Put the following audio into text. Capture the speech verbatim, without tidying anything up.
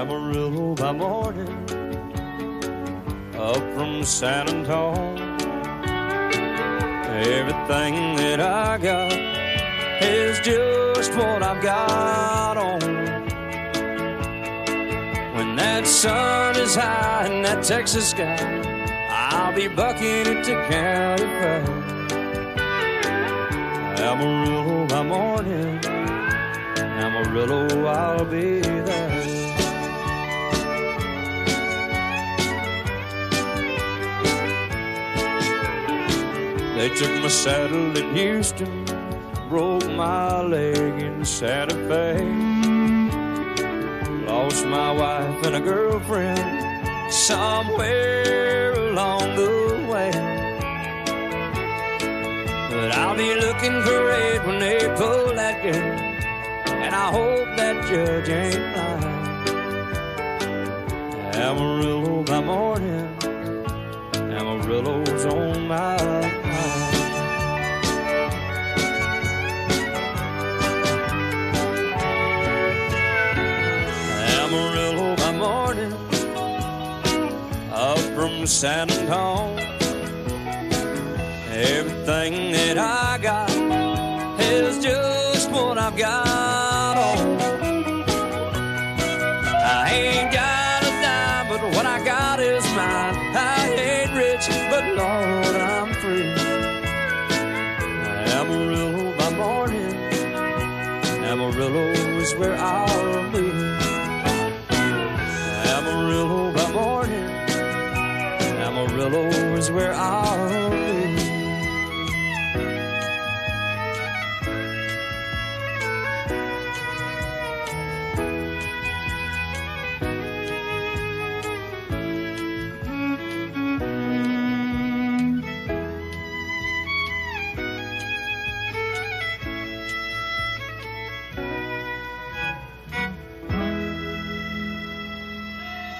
Amarillo by morning, up from San Antonio. Everything that I got is just what I've got on. When that sun is high in that Texas sky, I'll be bucking it to County Fair. Amarillo by morning, Amarillo, I'll be there. They took my saddle in Houston, broke my leg in Santa Fe. Lost my wife and a girlfriend somewhere along the way. But I'll be looking for it when they pull that girl, and I hope that judge ain't lying. Amarillo by morning, Amarillo's on my mind. Amarillo by morning, up from San Antonio. Everything that I got is just what I've got on. I ain't got a dime, but what I got is mine. I ain't rich, but Lord, I'm free. Amarillo by morning, Amarillo is where I'll be. Amarillo by morning, Amarillo is where I'll be.